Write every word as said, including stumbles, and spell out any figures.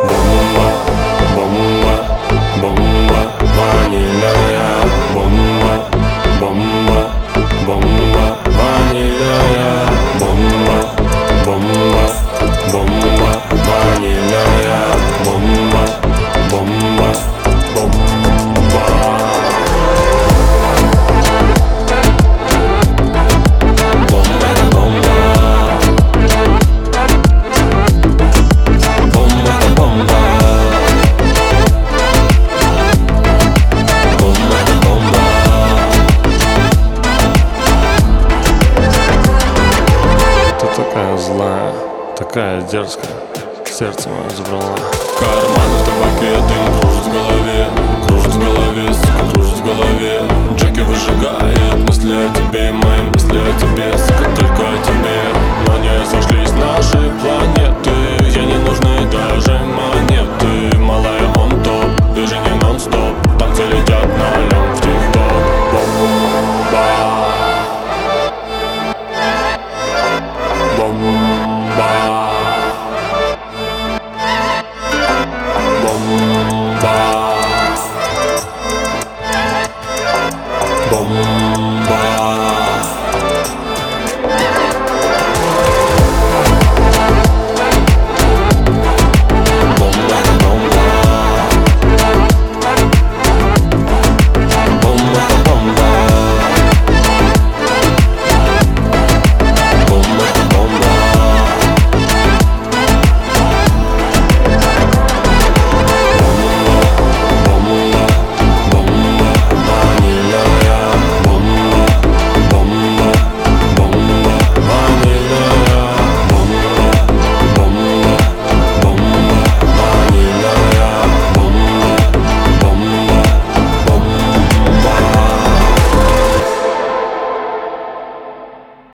Бомба, бомба, бомба, ванильная. Бомба, бомба, бомба, ванильная. Бомба, бомба, бомба, ванильная. Бомба, бомба, бомба. Такая злая, такая дерзкая, сердце мое забрала. Карманы в табаке, дым кружит в голове, кружит в голове, сука, кружит в голове. Джеки выжигает мысли о тебе, мои мысли о тебе, сука, только о тебе. Но не сошлись наши планеты, ей не нужны даже монеты. Малая, он топ, движение нон-стоп, танцы летят на лёд в тик-ток. Бомба, бомба, бомба.